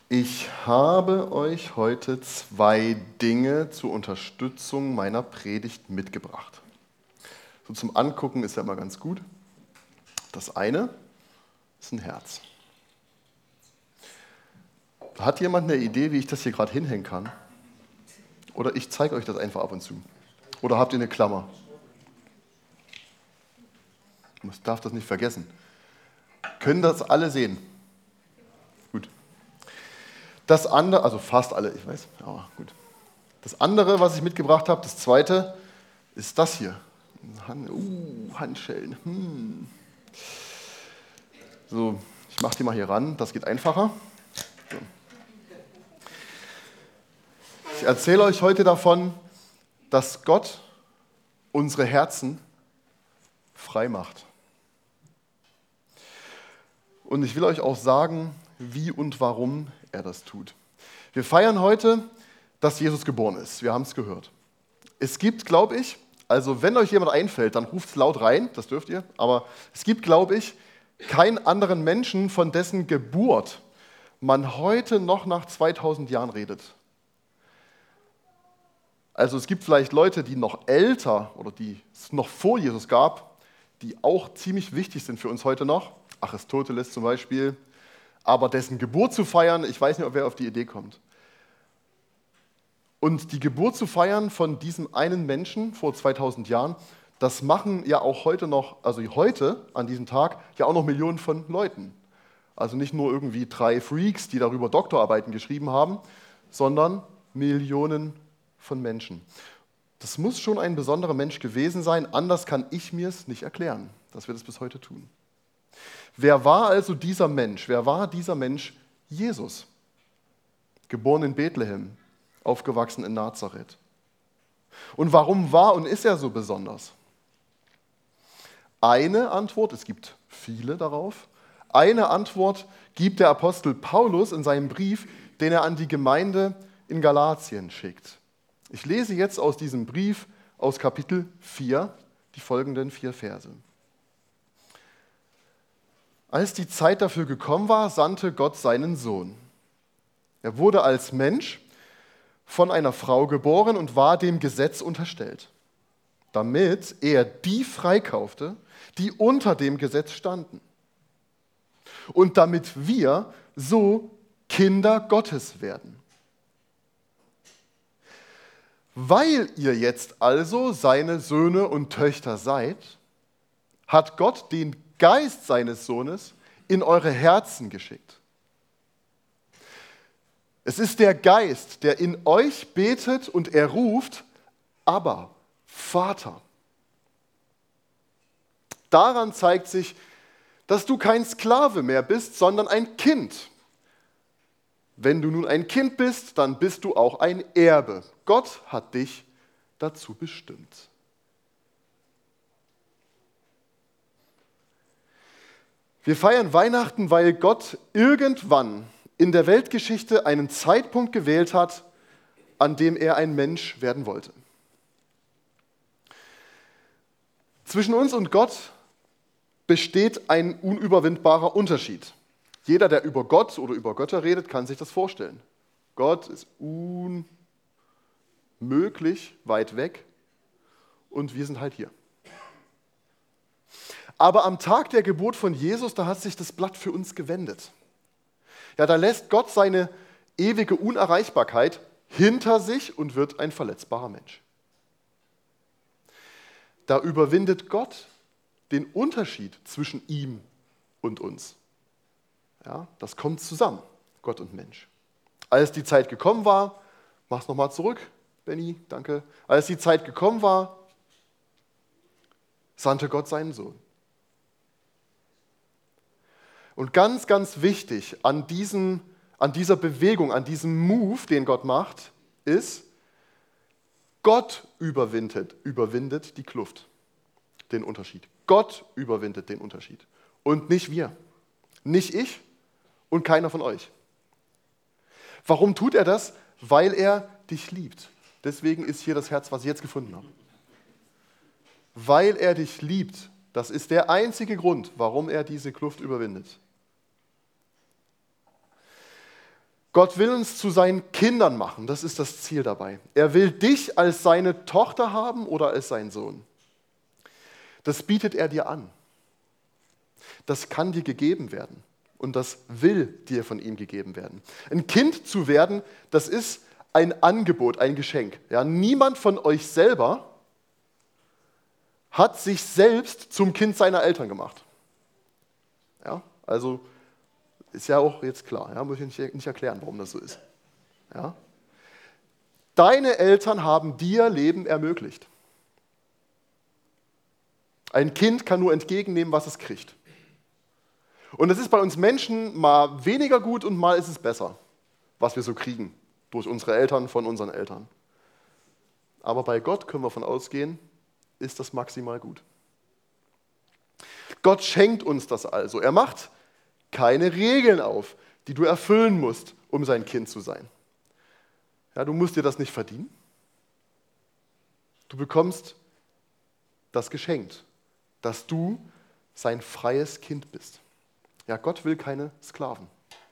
Ich habe euch heute 2 Dinge zur Unterstützung meiner Predigt mitgebracht. So zum Angucken ist ja immer ganz gut. Das eine ist ein Herz. Hat jemand eine Idee, wie ich das hier gerade hinhängen kann? Oder ich zeige euch das einfach ab und zu. Oder habt ihr eine Klammer? Ich darf das nicht vergessen. Können das alle sehen? Gut. Das andere, also fast alle, ich weiß, aber gut. Das andere, was ich mitgebracht habe, das zweite, ist das hier. Handschellen. So, ich mache die mal hier ran, das geht einfacher. So. Ich erzähle euch heute davon, dass Gott unsere Herzen frei macht. Und ich will euch auch sagen, wie und warum er das tut. Wir feiern heute, dass Jesus geboren ist. Wir haben es gehört. Es gibt, glaube ich, also wenn euch jemand einfällt, dann ruft es laut rein, das dürft ihr, aber es gibt, glaube ich, keinen anderen Menschen, von dessen Geburt man heute noch nach 2000 Jahren redet. Also es gibt vielleicht Leute, die noch älter oder die es noch vor Jesus gab, die auch ziemlich wichtig sind für uns heute noch. Aristoteles zum Beispiel. Aber dessen Geburt zu feiern, ich weiß nicht, ob wer auf die Idee kommt. Und die Geburt zu feiern von diesem einen Menschen vor 2000 Jahren, das machen ja auch heute noch, also heute an diesem Tag, ja auch noch Millionen von Leuten. Also nicht nur irgendwie 3 Freaks, die darüber Doktorarbeiten geschrieben haben, sondern Millionen von Menschen. Das muss schon ein besonderer Mensch gewesen sein, anders kann ich mir es nicht erklären, dass wir das bis heute tun. Wer war also dieser Mensch? Wer war dieser Mensch? Jesus. Geboren in Bethlehem, aufgewachsen in Nazareth. Und warum war und ist er so besonders? Eine Antwort, es gibt viele darauf, eine Antwort gibt der Apostel Paulus in seinem Brief, den er an die Gemeinde in Galatien schickt. Ich lese jetzt aus diesem Brief aus Kapitel 4 die folgenden 4 Verse. Als die Zeit dafür gekommen war, sandte Gott seinen Sohn. Er wurde als Mensch von einer Frau geboren und war dem Gesetz unterstellt, damit er die freikaufte, die unter dem Gesetz standen. Und damit wir so Kinder Gottes werden. Weil ihr jetzt also seine Söhne und Töchter seid, hat Gott den Geist seines Sohnes in eure Herzen geschickt. Es ist der Geist, der in euch betet und er ruft, Abba, Vater. Daran zeigt sich, dass du kein Sklave mehr bist, sondern ein Kind. Wenn du nun ein Kind bist, dann bist du auch ein Erbe. Gott hat dich dazu bestimmt. Wir feiern Weihnachten, weil Gott irgendwann in der Weltgeschichte einen Zeitpunkt gewählt hat, an dem er ein Mensch werden wollte. Zwischen uns und Gott besteht ein unüberwindbarer Unterschied. Jeder, der über Gott oder über Götter redet, kann sich das vorstellen. Gott ist unmöglich weit weg und wir sind halt hier. Aber am Tag der Geburt von Jesus, da hat sich das Blatt für uns gewendet. Ja, da lässt Gott seine ewige Unerreichbarkeit hinter sich und wird ein verletzbarer Mensch. Da überwindet Gott den Unterschied zwischen ihm und uns. Ja, das kommt zusammen, Gott und Mensch. Als die Zeit gekommen war, mach's nochmal zurück, Benny, danke. Als die Zeit gekommen war, sandte Gott seinen Sohn. Und ganz, ganz wichtig an dieser Bewegung, an diesem Move, den Gott macht, ist, Gott überwindet die Kluft, den Unterschied. Gott überwindet den Unterschied und nicht wir, nicht ich und keiner von euch. Warum tut er das? Weil er dich liebt. Deswegen ist hier das Herz, was ich jetzt gefunden habe. Weil er dich liebt, das ist der einzige Grund, warum er diese Kluft überwindet. Gott will uns zu seinen Kindern machen, das ist das Ziel dabei. Er will dich als seine Tochter haben oder als sein Sohn. Das bietet er dir an. Das kann dir gegeben werden und das will dir von ihm gegeben werden. Ein Kind zu werden, das ist ein Angebot, ein Geschenk. Ja, niemand von euch selber hat sich selbst zum Kind seiner Eltern gemacht. Ja, also ist ja auch jetzt klar, ja, muss ich nicht erklären, warum das so ist. Ja? Deine Eltern haben dir Leben ermöglicht. Ein Kind kann nur entgegennehmen, was es kriegt. Und es ist bei uns Menschen mal weniger gut und mal ist es besser, was wir so kriegen durch unsere Eltern, von unseren Eltern. Aber bei Gott können wir davon ausgehen, ist das maximal gut. Gott schenkt uns das also. Er macht keine Regeln auf, die du erfüllen musst, um sein Kind zu sein. Ja, du musst dir das nicht verdienen. Du bekommst das geschenkt, dass du sein freies Kind bist. Ja, Gott will keine Sklaven.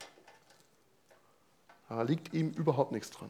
Da liegt ihm überhaupt nichts dran.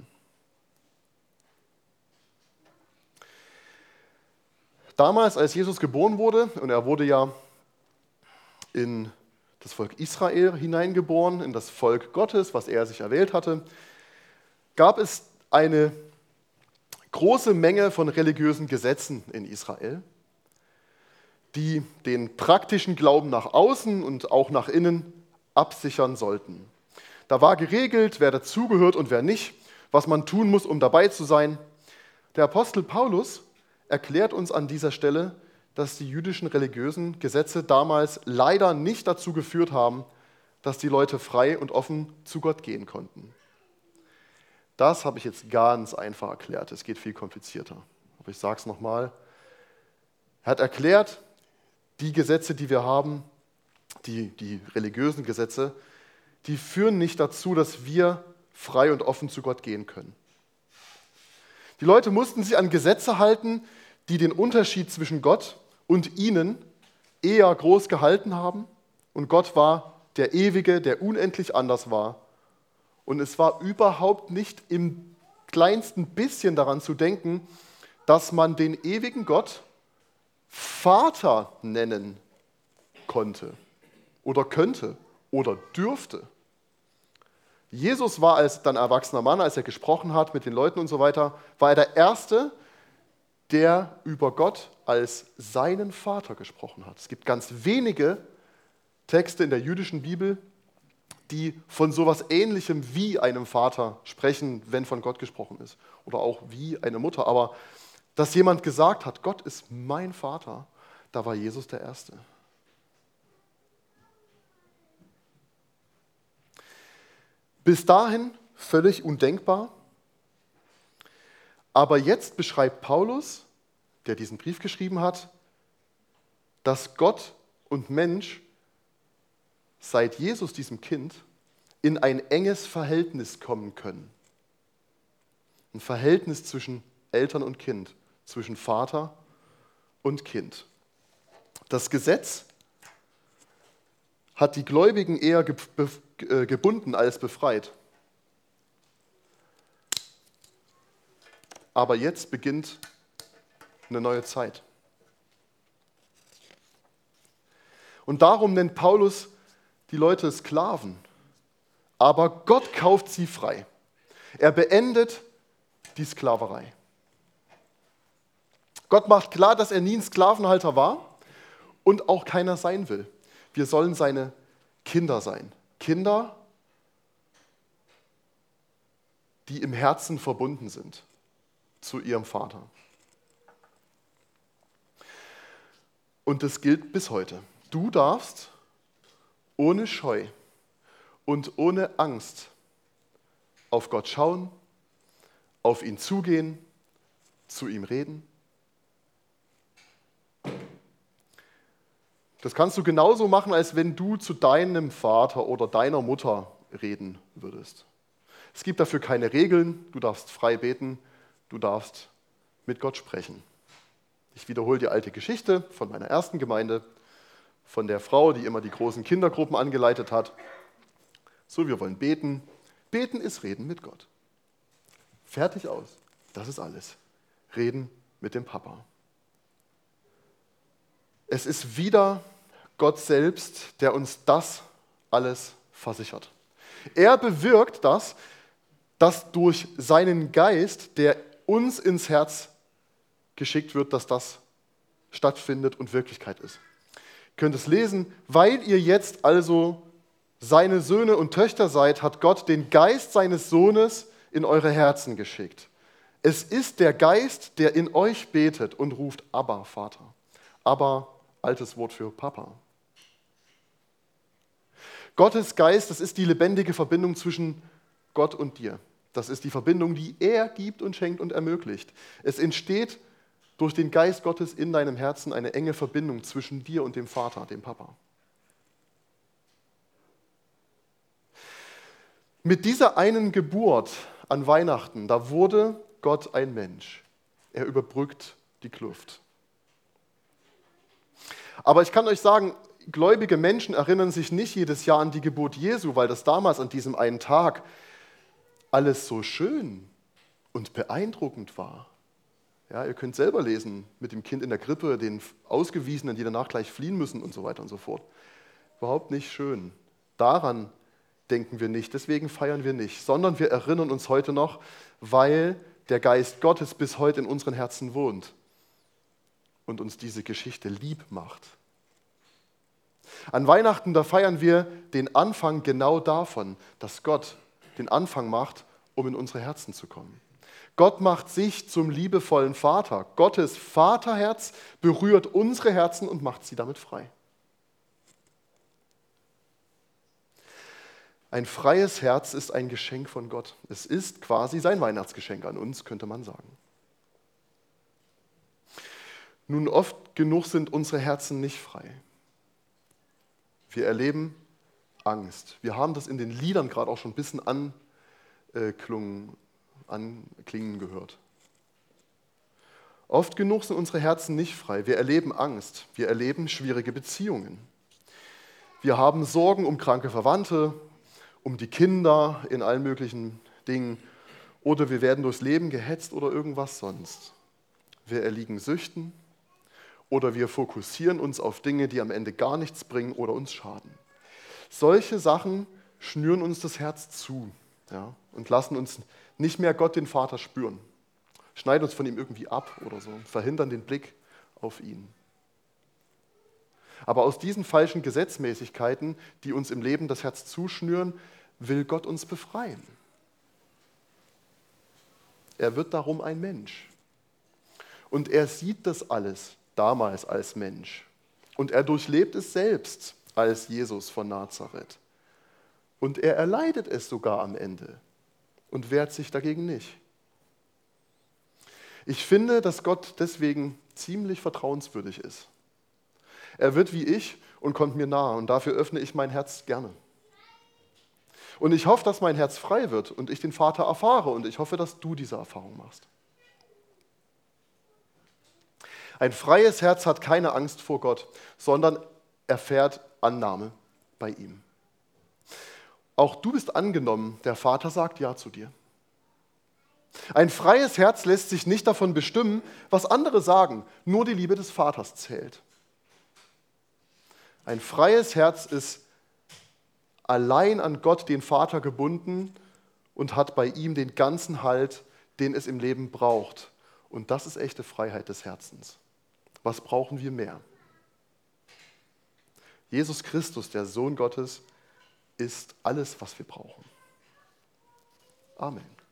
Damals, als Jesus geboren wurde, und er wurde ja in das Volk Israel hineingeboren, in das Volk Gottes, was er sich erwählt hatte, gab es eine große Menge von religiösen Gesetzen in Israel, die den praktischen Glauben nach außen und auch nach innen absichern sollten. Da war geregelt, wer dazugehört und wer nicht, was man tun muss, um dabei zu sein. Der Apostel Paulus erklärt uns an dieser Stelle, dass die jüdischen religiösen Gesetze damals leider nicht dazu geführt haben, dass die Leute frei und offen zu Gott gehen konnten. Das habe ich jetzt ganz einfach erklärt, es geht viel komplizierter. Aber ich sage es nochmal. Er hat erklärt, die Gesetze, die wir haben, die religiösen Gesetze, die führen nicht dazu, dass wir frei und offen zu Gott gehen können. Die Leute mussten sich an Gesetze halten, die den Unterschied zwischen Gott und ihnen eher groß gehalten haben. Und Gott war der Ewige, der unendlich anders war. Und es war überhaupt nicht im kleinsten bisschen daran zu denken, dass man den ewigen Gott Vater nennen konnte oder könnte oder dürfte. Jesus war als dann erwachsener Mann, als er gesprochen hat mit den Leuten und so weiter, war er der Erste, der über Gott als seinen Vater gesprochen hat. Es gibt ganz wenige Texte in der jüdischen Bibel, die von sowas Ähnlichem wie einem Vater sprechen, wenn von Gott gesprochen ist. Oder auch wie eine Mutter. Aber dass jemand gesagt hat, Gott ist mein Vater, da war Jesus der Erste. Bis dahin völlig undenkbar. Aber jetzt beschreibt Paulus, der diesen Brief geschrieben hat, dass Gott und Mensch seit Jesus, diesem Kind, in ein enges Verhältnis kommen können. Ein Verhältnis zwischen Eltern und Kind, zwischen Vater und Kind. Das Gesetz hat die Gläubigen eher gebunden als befreit. Aber jetzt beginnt eine neue Zeit. Und darum nennt Paulus die Leute Sklaven. Aber Gott kauft sie frei. Er beendet die Sklaverei. Gott macht klar, dass er nie ein Sklavenhalter war und auch keiner sein will. Wir sollen seine Kinder sein. Kinder, die im Herzen verbunden sind zu ihrem Vater. Und das gilt bis heute. Du darfst ohne Scheu und ohne Angst auf Gott schauen, auf ihn zugehen, zu ihm reden. Das kannst du genauso machen, als wenn du zu deinem Vater oder deiner Mutter reden würdest. Es gibt dafür keine Regeln, du darfst frei beten, du darfst mit Gott sprechen. Ich wiederhole die alte Geschichte von meiner ersten Gemeinde, von der Frau, die immer die großen Kindergruppen angeleitet hat. So, wir wollen beten, Beten ist Reden mit Gott. Fertig aus. Das ist alles. Reden mit dem Papa. Es ist wieder Gott selbst, der uns das alles versichert. Er bewirkt das, dass durch seinen Geist, der uns ins Herz geschickt wird, dass das stattfindet und Wirklichkeit ist. Ihr könnt es lesen, weil ihr jetzt also seine Söhne und Töchter seid, hat Gott den Geist seines Sohnes in eure Herzen geschickt. Es ist der Geist, der in euch betet und ruft, Abba, Vater. Abba, altes Wort für Papa. Gottes Geist, das ist die lebendige Verbindung zwischen Gott und dir. Das ist die Verbindung, die er gibt und schenkt und ermöglicht. Es entsteht durch den Geist Gottes in deinem Herzen eine enge Verbindung zwischen dir und dem Vater, dem Papa. Mit dieser einen Geburt an Weihnachten, da wurde Gott ein Mensch. Er überbrückt die Kluft. Aber ich kann euch sagen, gläubige Menschen erinnern sich nicht jedes Jahr an die Geburt Jesu, weil das damals an diesem einen Tag alles so schön und beeindruckend war. Ja, ihr könnt selber lesen, mit dem Kind in der Krippe, den Ausgewiesenen, die danach gleich fliehen müssen und so weiter und so fort. Überhaupt nicht schön. Daran denken wir nicht, deswegen feiern wir nicht, sondern wir erinnern uns heute noch, weil der Geist Gottes bis heute in unseren Herzen wohnt und uns diese Geschichte lieb macht. An Weihnachten, da feiern wir den Anfang genau davon, dass Gott den Anfang macht, um in unsere Herzen zu kommen. Gott macht sich zum liebevollen Vater. Gottes Vaterherz berührt unsere Herzen und macht sie damit frei. Ein freies Herz ist ein Geschenk von Gott. Es ist quasi sein Weihnachtsgeschenk an uns, könnte man sagen. Nun, oft genug sind unsere Herzen nicht frei. Wir erleben Angst. Wir haben das in den Liedern gerade auch schon ein bisschen anklingen gehört. Oft genug sind unsere Herzen nicht frei. Wir erleben Angst. Wir erleben schwierige Beziehungen. Wir haben Sorgen um kranke Verwandte, um die Kinder in allen möglichen Dingen. Oder wir werden durchs Leben gehetzt oder irgendwas sonst. Wir erliegen Süchten. Oder wir fokussieren uns auf Dinge, die am Ende gar nichts bringen oder uns schaden. Solche Sachen schnüren uns das Herz zu, ja, und lassen uns nicht mehr Gott, den Vater, spüren. Schneiden uns von ihm irgendwie ab oder so, verhindern den Blick auf ihn. Aber aus diesen falschen Gesetzmäßigkeiten, die uns im Leben das Herz zuschnüren, will Gott uns befreien. Er wird darum ein Mensch. Und er sieht das alles damals als Mensch. Und er durchlebt es selbst als Jesus von Nazareth. Und er erleidet es sogar am Ende und wehrt sich dagegen nicht. Ich finde, dass Gott deswegen ziemlich vertrauenswürdig ist. Er wird wie ich und kommt mir nahe und dafür öffne ich mein Herz gerne. Und ich hoffe, dass mein Herz frei wird und ich den Vater erfahre und ich hoffe, dass du diese Erfahrung machst. Ein freies Herz hat keine Angst vor Gott, sondern erfährt Annahme bei ihm. Auch du bist angenommen, der Vater sagt Ja zu dir. Ein freies Herz lässt sich nicht davon bestimmen, was andere sagen, nur die Liebe des Vaters zählt. Ein freies Herz ist allein an Gott, den Vater, gebunden und hat bei ihm den ganzen Halt, den es im Leben braucht. Und das ist echte Freiheit des Herzens. Was brauchen wir mehr? Jesus Christus, der Sohn Gottes, ist alles, was wir brauchen. Amen.